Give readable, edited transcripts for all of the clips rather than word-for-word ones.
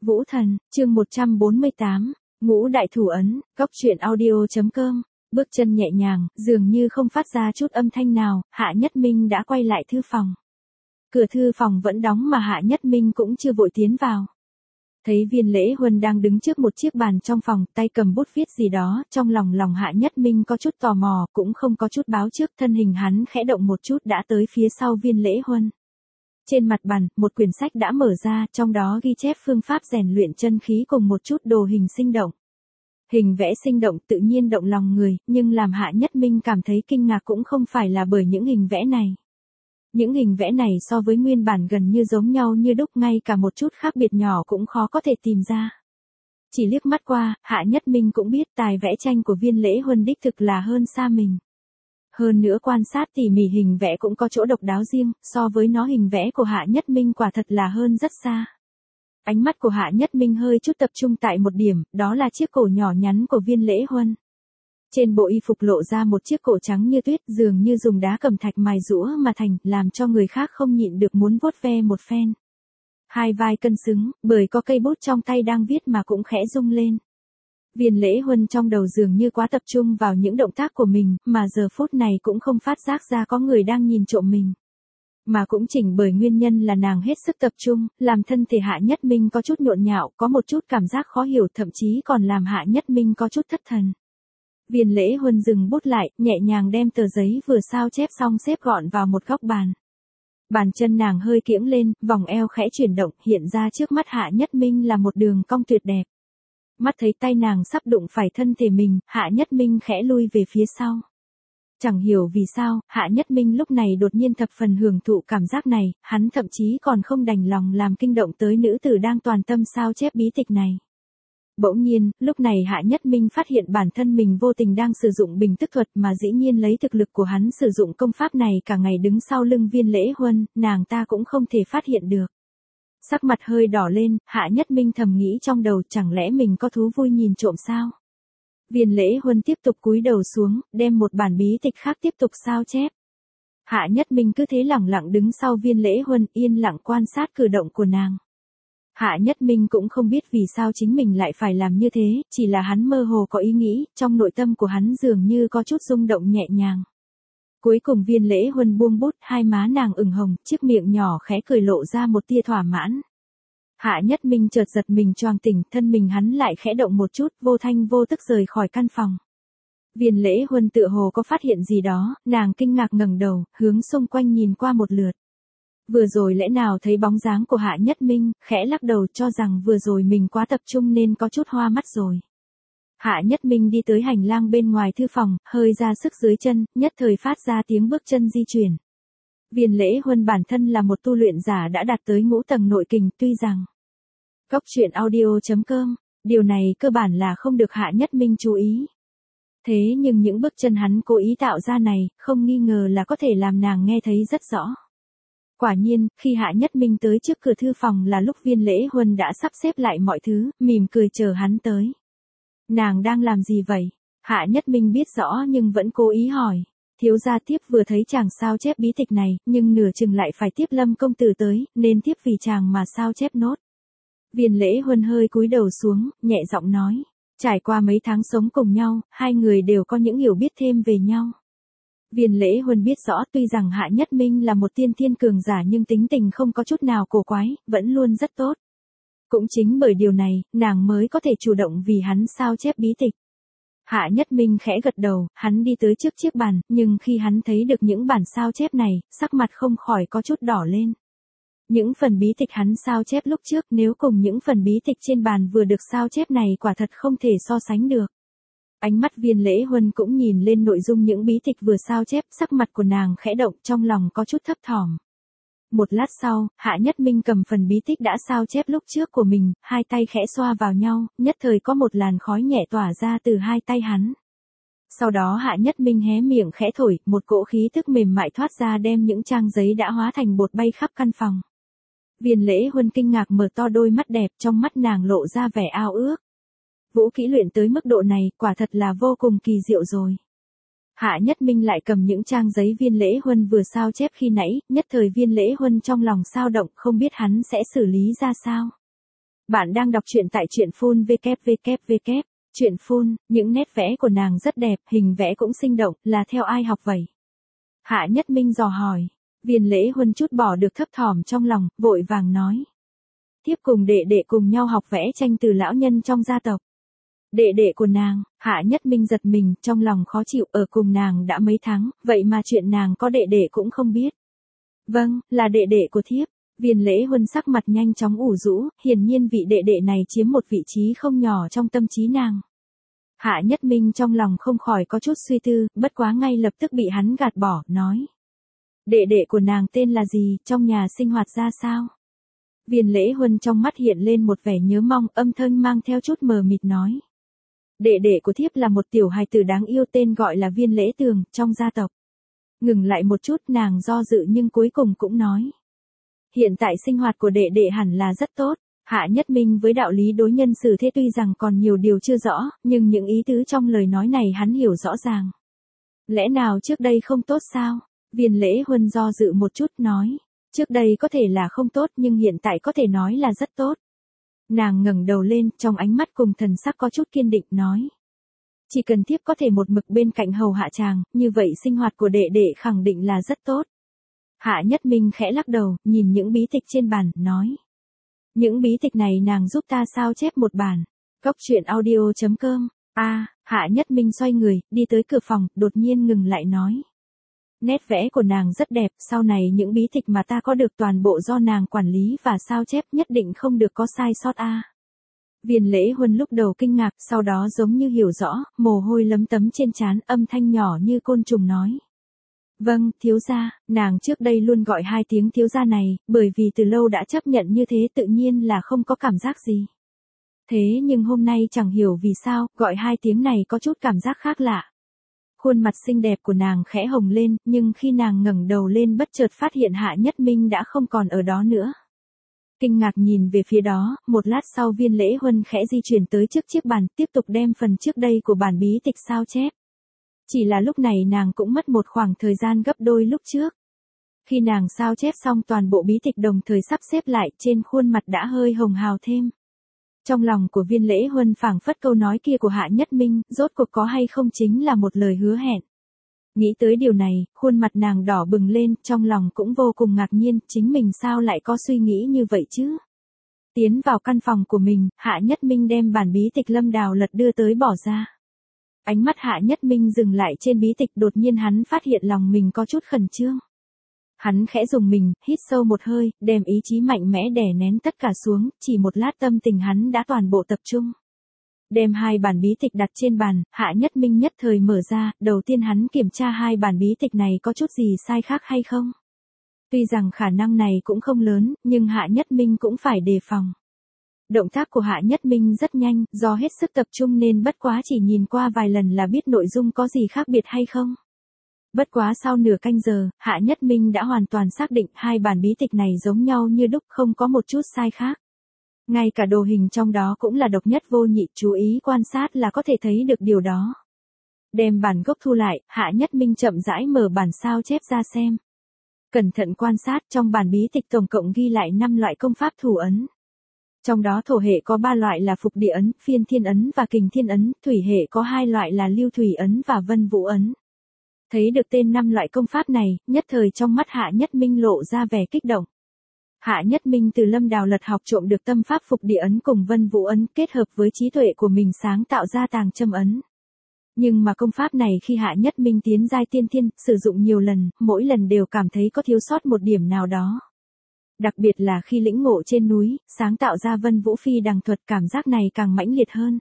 Vũ Thần, chương 148, Ngũ Đại Thủ Ấn, Góc truyện audio.com. Bước chân nhẹ nhàng, dường như không phát ra chút âm thanh nào, Hạ Nhất Minh đã quay lại thư phòng. Cửa thư phòng vẫn đóng mà Hạ Nhất Minh cũng chưa vội tiến vào. Thấy Viên Lễ Huân đang đứng trước một chiếc bàn trong phòng, tay cầm bút viết gì đó, trong lòng Hạ Nhất Minh có chút tò mò, cũng không có chút báo trước, thân hình hắn khẽ động một chút đã tới phía sau Viên Lễ Huân. Trên mặt bàn, một quyển sách đã mở ra, trong đó ghi chép phương pháp rèn luyện chân khí cùng một chút đồ hình sinh động. Hình vẽ sinh động tự nhiên động lòng người, nhưng làm Hạ Nhất Minh cảm thấy kinh ngạc cũng không phải là bởi những hình vẽ này. Những hình vẽ này so với nguyên bản gần như giống nhau như đúc, ngay cả một chút khác biệt nhỏ cũng khó có thể tìm ra. Chỉ liếc mắt qua, Hạ Nhất Minh cũng biết tài vẽ tranh của Viên Lễ Huân đích thực là hơn xa mình. Hơn nữa quan sát tỉ mỉ hình vẽ cũng có chỗ độc đáo riêng, so với nó hình vẽ của Hạ Nhất Minh quả thật là hơn rất xa. Ánh mắt của Hạ Nhất Minh hơi chút tập trung tại một điểm, đó là chiếc cổ nhỏ nhắn của Viên Lễ Huân. Trên bộ y phục lộ ra một chiếc cổ trắng như tuyết, dường như dùng đá cẩm thạch mài rũa mà thành, làm cho người khác không nhịn được muốn vuốt ve một phen. Hai vai cân xứng, bởi có cây bút trong tay đang viết mà cũng khẽ rung lên. Viên Lễ Huân trong đầu dường như quá tập trung vào những động tác của mình, mà giờ phút này cũng không phát giác ra có người đang nhìn trộm mình. Mà cũng chỉnh bởi nguyên nhân là nàng hết sức tập trung, làm thân thể Hạ Nhất Minh có chút nhộn nhạo, có một chút cảm giác khó hiểu, thậm chí còn làm Hạ Nhất Minh có chút thất thần. Viên Lễ Huân dừng bút lại, nhẹ nhàng đem tờ giấy vừa sao chép xong xếp gọn vào một góc bàn. Bàn chân nàng hơi kiễng lên, vòng eo khẽ chuyển động, hiện ra trước mắt Hạ Nhất Minh là một đường cong tuyệt đẹp. Mắt thấy tay nàng sắp đụng phải thân thể mình, Hạ Nhất Minh khẽ lui về phía sau. Chẳng hiểu vì sao, Hạ Nhất Minh lúc này đột nhiên thập phần hưởng thụ cảm giác này, hắn thậm chí còn không đành lòng làm kinh động tới nữ tử đang toàn tâm sao chép bí tịch này. Bỗng nhiên, lúc này Hạ Nhất Minh phát hiện bản thân mình vô tình đang sử dụng bình tức thuật, mà dĩ nhiên lấy thực lực của hắn sử dụng công pháp này cả ngày đứng sau lưng Viên Lễ Huân, nàng ta cũng không thể phát hiện được. Sắc mặt hơi đỏ lên, Hạ Nhất Minh thầm nghĩ trong đầu, chẳng lẽ mình có thú vui nhìn trộm sao? Viên Lễ Huân tiếp tục cúi đầu xuống, đem một bản bí tịch khác tiếp tục sao chép. Hạ Nhất Minh cứ thế lẳng lặng đứng sau Viên Lễ Huân, yên lặng quan sát cử động của nàng. Hạ Nhất Minh cũng không biết vì sao chính mình lại phải làm như thế, chỉ là hắn mơ hồ có ý nghĩ, trong nội tâm của hắn dường như có chút rung động nhẹ nhàng. Cuối cùng Viên Lễ Huân buông bút, hai má nàng ửng hồng, chiếc miệng nhỏ khẽ cười lộ ra một tia thỏa mãn. Hạ Nhất Minh chợt giật mình choàng tỉnh, thân mình hắn lại khẽ động một chút, vô thanh vô tức rời khỏi căn phòng. Viên Lễ Huân tựa hồ có phát hiện gì đó, nàng kinh ngạc ngẩng đầu, hướng xung quanh nhìn qua một lượt. Vừa rồi lẽ nào thấy bóng dáng của Hạ Nhất Minh, khẽ lắc đầu cho rằng vừa rồi mình quá tập trung nên có chút hoa mắt rồi. Hạ Nhất Minh đi tới hành lang bên ngoài thư phòng, hơi ra sức dưới chân, nhất thời phát ra tiếng bước chân di chuyển. Viên Lễ Huân bản thân là một tu luyện giả đã đạt tới ngũ tầng nội kình, tuy rằng Góc truyện audio.com, điều này cơ bản là không được Hạ Nhất Minh chú ý. Thế nhưng những bước chân hắn cố ý tạo ra này, không nghi ngờ là có thể làm nàng nghe thấy rất rõ. Quả nhiên, khi Hạ Nhất Minh tới trước cửa thư phòng là lúc Viên Lễ Huân đã sắp xếp lại mọi thứ, mỉm cười chờ hắn tới. Nàng đang làm gì vậy? Hạ Nhất Minh biết rõ nhưng vẫn cố ý hỏi. Thiếu gia tiếp vừa thấy chàng sao chép bí tịch này, nhưng nửa chừng lại phải tiếp Lâm công tử tới, nên tiếp vì chàng mà sao chép nốt. Viên Lễ Huân hơi cúi đầu xuống, nhẹ giọng nói. Trải qua mấy tháng sống cùng nhau, hai người đều có những hiểu biết thêm về nhau. Viên Lễ Huân biết rõ tuy rằng Hạ Nhất Minh là một tiên thiên cường giả nhưng tính tình không có chút nào cổ quái, vẫn luôn rất tốt. Cũng chính bởi điều này, nàng mới có thể chủ động vì hắn sao chép bí tịch. Hạ Nhất Minh khẽ gật đầu, hắn đi tới trước chiếc bàn, nhưng khi hắn thấy được những bản sao chép này, sắc mặt không khỏi có chút đỏ lên. Những phần bí tịch hắn sao chép lúc trước nếu cùng những phần bí tịch trên bàn vừa được sao chép này quả thật không thể so sánh được. Ánh mắt Viên Lễ Huân cũng nhìn lên nội dung những bí tịch vừa sao chép, sắc mặt của nàng khẽ động, trong lòng có chút thấp thỏm. Một lát sau, Hạ Nhất Minh cầm phần bí tịch đã sao chép lúc trước của mình, hai tay khẽ xoa vào nhau, nhất thời có một làn khói nhẹ tỏa ra từ hai tay hắn. Sau đó Hạ Nhất Minh hé miệng khẽ thổi, một cỗ khí tức mềm mại thoát ra đem những trang giấy đã hóa thành bột bay khắp căn phòng. Viên Lễ Huân kinh ngạc mở to đôi mắt đẹp, trong mắt nàng lộ ra vẻ ao ước. Vũ kỹ luyện tới mức độ này, quả thật là vô cùng kỳ diệu rồi. Hạ Nhất Minh lại cầm những trang giấy Viên Lễ Huân vừa sao chép khi nãy, nhất thời Viên Lễ Huân trong lòng sao động, không biết hắn sẽ xử lý ra sao. Bạn đang đọc truyện tại truyện Full www. Truyện Full, những nét vẽ của nàng rất đẹp, hình vẽ cũng sinh động, là theo ai học vậy? Hạ Nhất Minh dò hỏi. Viên Lễ Huân chút bỏ được thấp thỏm trong lòng, vội vàng nói. Thiếp cùng đệ đệ cùng nhau học vẽ tranh từ lão nhân trong gia tộc. Đệ đệ của nàng, Hạ Nhất Minh giật mình, trong lòng khó chịu, ở cùng nàng đã mấy tháng, vậy mà chuyện nàng có đệ đệ cũng không biết. Vâng, là đệ đệ của thiếp. Viên Lễ Huân sắc mặt nhanh chóng ủ rũ, hiển nhiên vị đệ đệ này chiếm một vị trí không nhỏ trong tâm trí nàng. Hạ Nhất Minh trong lòng không khỏi có chút suy tư, bất quá ngay lập tức bị hắn gạt bỏ, nói. Đệ đệ của nàng tên là gì, trong nhà sinh hoạt ra sao? Viên Lễ Huân trong mắt hiện lên một vẻ nhớ mong, âm thanh mang theo chút mờ mịt nói. Đệ đệ của thiếp là một tiểu hài tử đáng yêu tên gọi là Viên Lễ Tường, trong gia tộc. Ngừng lại một chút nàng do dự nhưng cuối cùng cũng nói. Hiện tại sinh hoạt của đệ đệ hẳn là rất tốt. Hạ Nhất Minh với đạo lý đối nhân xử thế tuy rằng còn nhiều điều chưa rõ, nhưng những ý tứ trong lời nói này hắn hiểu rõ ràng. Lẽ nào trước đây không tốt sao? Viên Lễ Huân do dự một chút nói. Trước đây có thể là không tốt nhưng hiện tại có thể nói là rất tốt. Nàng ngẩng đầu lên, trong ánh mắt cùng thần sắc có chút kiên định nói. Chỉ cần thiếp có thể một mực bên cạnh hầu hạ chàng, như vậy sinh hoạt của đệ đệ khẳng định là rất tốt. Hạ Nhất Minh khẽ lắc đầu, nhìn những bí tịch trên bàn, nói. Những bí tịch này nàng giúp ta sao chép một bản. Góc truyện audio.com. Hạ Nhất Minh xoay người, đi tới cửa phòng, đột nhiên ngừng lại nói. Nét vẽ của nàng rất đẹp, sau này những bí tịch mà ta có được toàn bộ do nàng quản lý và sao chép nhất định không được có sai sót Viên Lễ Huân lúc đầu kinh ngạc, sau đó giống như hiểu rõ, mồ hôi lấm tấm trên trán, âm thanh nhỏ như côn trùng nói. Vâng, thiếu gia, nàng trước đây luôn gọi 2 tiếng thiếu gia này, bởi vì từ lâu đã chấp nhận như thế tự nhiên là không có cảm giác gì. Thế nhưng hôm nay chẳng hiểu vì sao, gọi 2 tiếng này có chút cảm giác khác lạ. Khuôn mặt xinh đẹp của nàng khẽ hồng lên, nhưng khi nàng ngẩng đầu lên bất chợt phát hiện Hạ Nhất Minh đã không còn ở đó nữa. Kinh ngạc nhìn về phía đó, một lát sau Viên Lễ Huân khẽ di chuyển tới trước chiếc bàn, tiếp tục đem phần trước đây của bản bí tịch sao chép. Chỉ là lúc này nàng cũng mất một khoảng thời gian gấp đôi lúc trước. Khi nàng sao chép xong toàn bộ bí tịch đồng thời sắp xếp lại, trên khuôn mặt đã hơi hồng hào thêm. Trong lòng của Viên Lễ Huân phảng phất câu nói kia của Hạ Nhất Minh, rốt cuộc có hay không chính là một lời hứa hẹn. Nghĩ tới điều này, khuôn mặt nàng đỏ bừng lên, trong lòng cũng vô cùng ngạc nhiên, chính mình sao lại có suy nghĩ như vậy chứ? Tiến vào căn phòng của mình, Hạ Nhất Minh đem bản bí tịch Lâm Đào Lật đưa tới bỏ ra. Ánh mắt Hạ Nhất Minh dừng lại trên bí tịch, đột nhiên hắn phát hiện lòng mình có chút khẩn trương. Hắn khẽ dùng mình, hít sâu một hơi, đem ý chí mạnh mẽ đè nén tất cả xuống, chỉ một lát tâm tình hắn đã toàn bộ tập trung. Đem 2 bản bí tịch đặt trên bàn, Hạ Nhất Minh nhất thời mở ra, đầu tiên hắn kiểm tra 2 bản bí tịch này có chút gì sai khác hay không. Tuy rằng khả năng này cũng không lớn, nhưng Hạ Nhất Minh cũng phải đề phòng. Động tác của Hạ Nhất Minh rất nhanh, do hết sức tập trung nên bất quá chỉ nhìn qua vài lần là biết nội dung có gì khác biệt hay không. Bất quá sau nửa canh giờ, Hạ Nhất Minh đã hoàn toàn xác định 2 bản bí tịch này giống nhau như đúc, không có một chút sai khác. Ngay cả đồ hình trong đó cũng là độc nhất vô nhị, chú ý quan sát là có thể thấy được điều đó. Đem bản gốc thu lại, Hạ Nhất Minh chậm rãi mở bản sao chép ra xem. Cẩn thận quan sát, trong bản bí tịch tổng cộng ghi lại 5 loại công pháp thủ ấn. Trong đó thổ hệ có 3 loại là Phục Địa ấn, Phiên Thiên ấn và Kình Thiên ấn, thủy hệ có 2 loại là Lưu Thủy ấn và Vân Vũ ấn. Thấy được tên 5 loại công pháp này, nhất thời trong mắt Hạ Nhất Minh lộ ra vẻ kích động. Hạ Nhất Minh từ Lâm Đào Lật học trộm được tâm pháp Phục Địa ấn cùng Vân Vũ ấn, kết hợp với trí tuệ của mình sáng tạo ra Tàng Châm ấn. Nhưng mà công pháp này khi Hạ Nhất Minh tiến giai tiên thiên, sử dụng nhiều lần, mỗi lần đều cảm thấy có thiếu sót một điểm nào đó. Đặc biệt là khi lĩnh ngộ trên núi, sáng tạo ra Vân Vũ Phi đằng thuật, cảm giác này càng mãnh liệt hơn.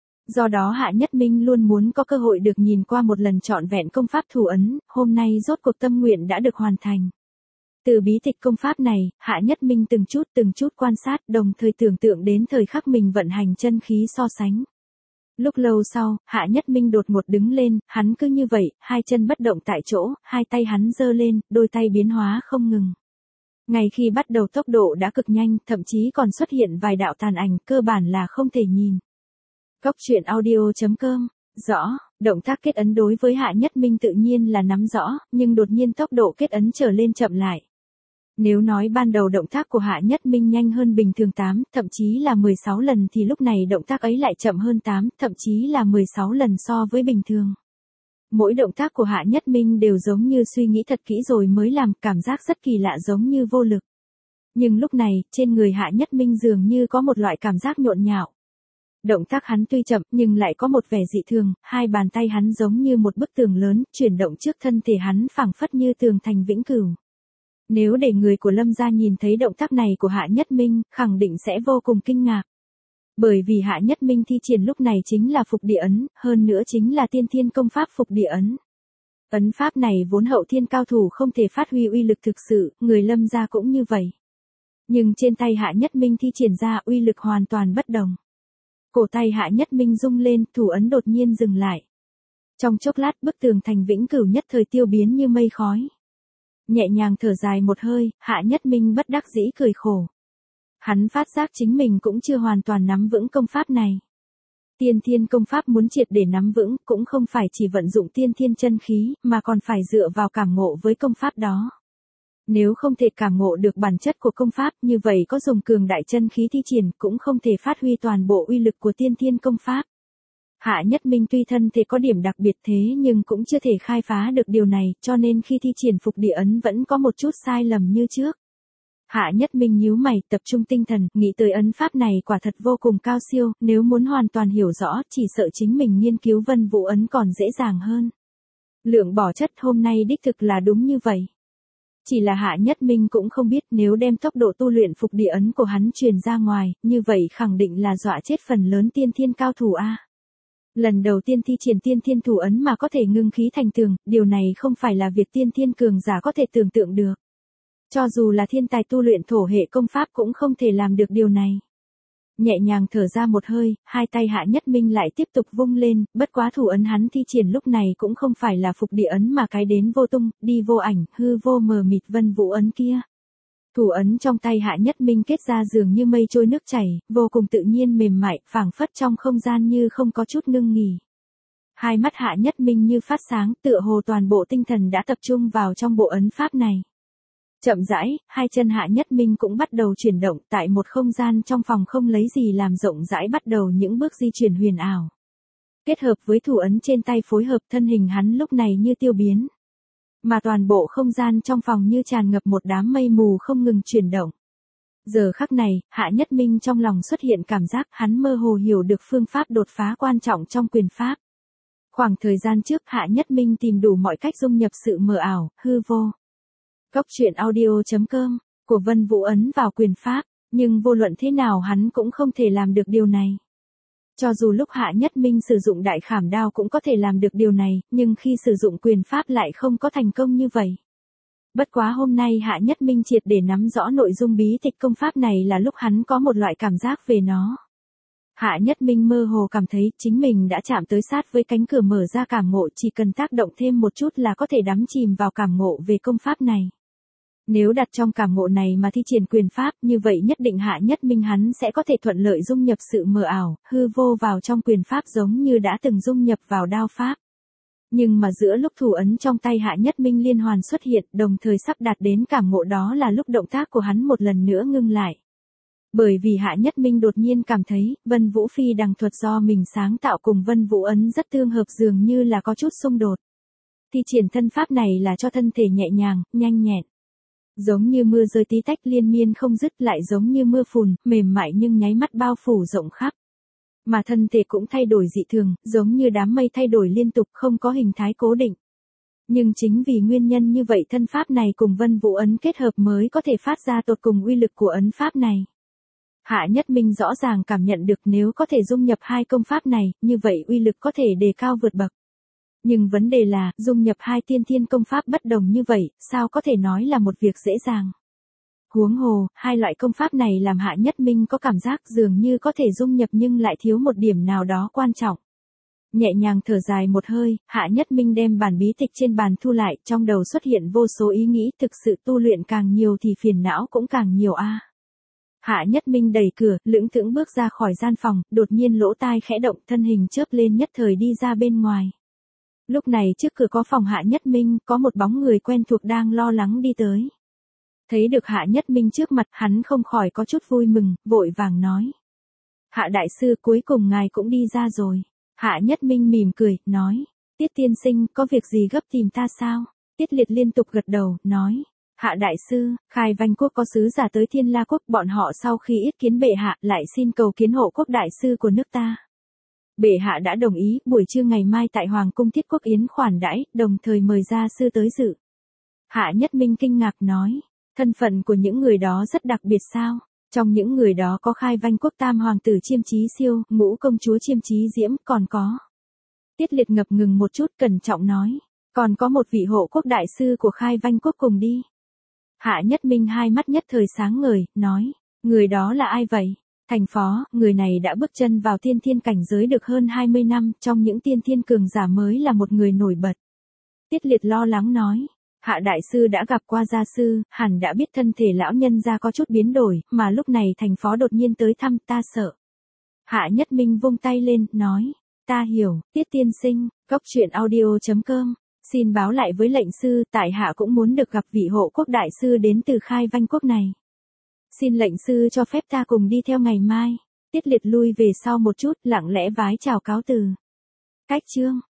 Do đó Hạ Nhất Minh luôn muốn có cơ hội được nhìn qua một lần trọn vẹn công pháp thủ ấn, hôm nay rốt cuộc tâm nguyện đã được hoàn thành. Từ bí tịch công pháp này, Hạ Nhất Minh từng chút quan sát, đồng thời tưởng tượng đến thời khắc mình vận hành chân khí so sánh. Lúc lâu sau, Hạ Nhất Minh đột ngột đứng lên, hắn cứ như vậy, 2 chân bất động tại chỗ, 2 tay hắn giơ lên, đôi tay biến hóa không ngừng. Ngay khi bắt đầu tốc độ đã cực nhanh, thậm chí còn xuất hiện vài đạo tàn ảnh, cơ bản là không thể nhìn. Góc truyện audio.com. Rõ, động tác kết ấn đối với Hạ Nhất Minh tự nhiên là nắm rõ, nhưng đột nhiên tốc độ kết ấn trở lên chậm lại. Nếu nói ban đầu động tác của Hạ Nhất Minh nhanh hơn bình thường 8, thậm chí là 16 lần thì lúc này động tác ấy lại chậm hơn 8, thậm chí là 16 lần so với bình thường. Mỗi động tác của Hạ Nhất Minh đều giống như suy nghĩ thật kỹ rồi mới làm, cảm giác rất kỳ lạ giống như vô lực. Nhưng lúc này, trên người Hạ Nhất Minh dường như có một loại cảm giác nhộn nhạo. Động tác hắn tuy chậm nhưng lại có một vẻ dị thường, hai bàn tay hắn giống như một bức tường lớn, chuyển động trước thân thể hắn phảng phất như tường thành vĩnh cửu. Nếu để người của Lâm gia nhìn thấy động tác này của Hạ Nhất Minh, khẳng định sẽ vô cùng kinh ngạc. Bởi vì Hạ Nhất Minh thi triển lúc này chính là Phục Địa Ấn, hơn nữa chính là Tiên Thiên Công Pháp Phục Địa Ấn. Ấn pháp này vốn hậu thiên cao thủ không thể phát huy uy lực thực sự, người Lâm gia cũng như vậy. Nhưng trên tay Hạ Nhất Minh thi triển ra uy lực hoàn toàn bất đồng. Cổ tay Hạ Nhất Minh rung lên, thủ ấn đột nhiên dừng lại. Trong chốc lát bức tường thành vĩnh cửu nhất thời tiêu biến như mây khói. Nhẹ nhàng thở dài một hơi, Hạ Nhất Minh bất đắc dĩ cười khổ. Hắn phát giác chính mình cũng chưa hoàn toàn nắm vững công pháp này. Tiên thiên công pháp muốn triệt để nắm vững cũng không phải chỉ vận dụng tiên thiên chân khí, mà còn phải dựa vào cảm ngộ với công pháp đó. Nếu không thể cảm ngộ được bản chất của công pháp, như vậy có dùng cường đại chân khí thi triển cũng không thể phát huy toàn bộ uy lực của tiên thiên công pháp. Hạ Nhất Minh tuy thân thể có điểm đặc biệt thế nhưng cũng chưa thể khai phá được điều này, cho nên khi thi triển Phục Địa Ấn vẫn có một chút sai lầm như trước. Hạ Nhất Minh nhíu mày, tập trung tinh thần, nghĩ tới ấn pháp này quả thật vô cùng cao siêu, nếu muốn hoàn toàn hiểu rõ, chỉ sợ chính mình nghiên cứu Vân Vũ Ấn còn dễ dàng hơn. Lượng bỏ chất hôm nay đích thực là đúng như vậy. Chỉ là Hạ Nhất Minh cũng không biết nếu đem tốc độ tu luyện Phục Địa Ấn của hắn truyền ra ngoài, như vậy khẳng định là dọa chết phần lớn tiên thiên cao thủ a. Lần đầu tiên thi triển tiên thiên thủ ấn mà có thể ngưng khí thành tường, điều này không phải là việc tiên thiên cường giả có thể tưởng tượng được. Cho dù là thiên tài tu luyện thổ hệ công pháp cũng không thể làm được điều này. Nhẹ nhàng thở ra một hơi, hai tay Hạ Nhất Minh lại tiếp tục vung lên, bất quá thủ ấn hắn thi triển lúc này cũng không phải là Phục Địa Ấn mà cái đến vô tung, đi vô ảnh, hư vô mờ mịt Vân Vũ Ấn kia. Thủ ấn trong tay Hạ Nhất Minh kết ra dường như mây trôi nước chảy, vô cùng tự nhiên mềm mại, phảng phất trong không gian như không có chút ngưng nghỉ. Hai mắt Hạ Nhất Minh như phát sáng, tựa hồ toàn bộ tinh thần đã tập trung vào trong bộ ấn pháp này. Chậm rãi, hai chân Hạ Nhất Minh cũng bắt đầu chuyển động, tại một không gian trong phòng không lấy gì làm rộng rãi bắt đầu những bước di chuyển huyền ảo. Kết hợp với thủ ấn trên tay phối hợp, thân hình hắn lúc này như tiêu biến. Mà toàn bộ không gian trong phòng như tràn ngập một đám mây mù không ngừng chuyển động. Giờ khắc này, Hạ Nhất Minh trong lòng xuất hiện cảm giác hắn mơ hồ hiểu được phương pháp đột phá quan trọng trong quyền pháp. Khoảng thời gian trước Hạ Nhất Minh tìm đủ mọi cách dung nhập sự mờ ảo, hư vô. Cốc truyện audio.com, của Vân Vũ Ấn vào quyền pháp, nhưng vô luận thế nào hắn cũng không thể làm được điều này. Cho dù lúc Hạ Nhất Minh sử dụng đại khảm đao cũng có thể làm được điều này, nhưng khi sử dụng quyền pháp lại không có thành công như vậy. Bất quá hôm nay Hạ Nhất Minh triệt để nắm rõ nội dung bí tịch công pháp này là lúc hắn có một loại cảm giác về nó. Hạ Nhất Minh mơ hồ cảm thấy chính mình đã chạm tới sát với cánh cửa mở ra cảm ngộ, chỉ cần tác động thêm một chút là có thể đắm chìm vào cảm ngộ về công pháp này. Nếu đặt trong cảm ngộ này mà thi triển quyền pháp, như vậy nhất định Hạ Nhất Minh hắn sẽ có thể thuận lợi dung nhập sự mờ ảo, hư vô vào trong quyền pháp giống như đã từng dung nhập vào đao pháp. Nhưng mà giữa lúc thủ ấn trong tay Hạ Nhất Minh liên hoàn xuất hiện, đồng thời sắp đạt đến cảm ngộ đó là lúc động tác của hắn một lần nữa ngưng lại. Bởi vì Hạ Nhất Minh đột nhiên cảm thấy, Vân Vũ Phi đằng thuật do mình sáng tạo cùng Vân Vũ Ấn rất tương hợp, dường như là có chút xung đột. Thi triển thân pháp này là cho thân thể nhẹ nhàng, nhanh nhẹn. Giống như mưa rơi tí tách liên miên không dứt, lại giống như mưa phùn, mềm mại nhưng nháy mắt bao phủ rộng khắp. Mà thân thể cũng thay đổi dị thường, giống như đám mây thay đổi liên tục không có hình thái cố định. Nhưng chính vì nguyên nhân như vậy thân pháp này cùng Vân Vũ Ấn kết hợp mới có thể phát ra tột cùng uy lực của ấn pháp này. Hạ Nhất Minh rõ ràng cảm nhận được nếu có thể dung nhập hai công pháp này, như vậy uy lực có thể đề cao vượt bậc. Nhưng vấn đề là, dung nhập hai tiên thiên công pháp bất đồng như vậy, sao có thể nói là một việc dễ dàng. Huống hồ, hai loại công pháp này làm Hạ Nhất Minh có cảm giác dường như có thể dung nhập nhưng lại thiếu một điểm nào đó quan trọng. Nhẹ nhàng thở dài một hơi, Hạ Nhất Minh đem bản bí tịch trên bàn thu lại, trong đầu xuất hiện vô số ý nghĩ, thực sự tu luyện càng nhiều thì phiền não cũng càng nhiều a. Hạ Nhất Minh đẩy cửa, lững thững bước ra khỏi gian phòng, đột nhiên lỗ tai khẽ động, thân hình chớp lên nhất thời đi ra bên ngoài. Lúc này trước cửa có phòng Hạ Nhất Minh, có một bóng người quen thuộc đang lo lắng đi tới. Thấy được Hạ Nhất Minh trước mặt, hắn không khỏi có chút vui mừng, vội vàng nói. Hạ đại sư, cuối cùng ngài cũng đi ra rồi. Hạ Nhất Minh mỉm cười, nói. Tiết tiên sinh, có việc gì gấp tìm ta sao? Tiết Liệt liên tục gật đầu, nói. Hạ đại sư, Khai Vanh quốc có sứ giả tới Thiên La quốc, bọn họ sau khi yết kiến bệ hạ lại xin cầu kiến hộ quốc đại sư của nước ta. Bệ hạ đã đồng ý, buổi trưa ngày mai tại Hoàng cung Thiết Quốc yến khoản đãi, đồng thời mời gia sư tới dự. Hạ Nhất Minh kinh ngạc nói, thân phận của những người đó rất đặc biệt sao? Trong những người đó có Khai Vanh quốc tam hoàng tử Chiêm Chí Siêu, ngũ công chúa Chiêm Chí Diễm, còn có. Tiết Liệt ngập ngừng một chút, cẩn trọng nói, còn có một vị hộ quốc đại sư của Khai Vanh quốc cùng đi. Hạ Nhất Minh hai mắt nhất thời sáng ngời, nói, người đó là ai vậy? Thành phó, người này đã bước chân vào tiên thiên cảnh giới được hơn 20 năm, trong những tiên thiên cường giả mới là một người nổi bật. Tiết Liệt lo lắng nói, Hạ đại sư đã gặp qua gia sư, hẳn đã biết thân thể lão nhân gia có chút biến đổi, mà lúc này thành phó đột nhiên tới thăm, ta sợ. Hạ Nhất Minh vung tay lên, nói, ta hiểu, Tiết tiên sinh, goctruyện.audio.com. Xin báo lại với lệnh sư, tại hạ cũng muốn được gặp vị hộ quốc đại sư đến từ Khai Vanh quốc này. Xin lệnh sư cho phép ta cùng đi theo ngày mai. Tiết Liệt lui về sau một chút, lặng lẽ vái chào cáo từ. Cách chương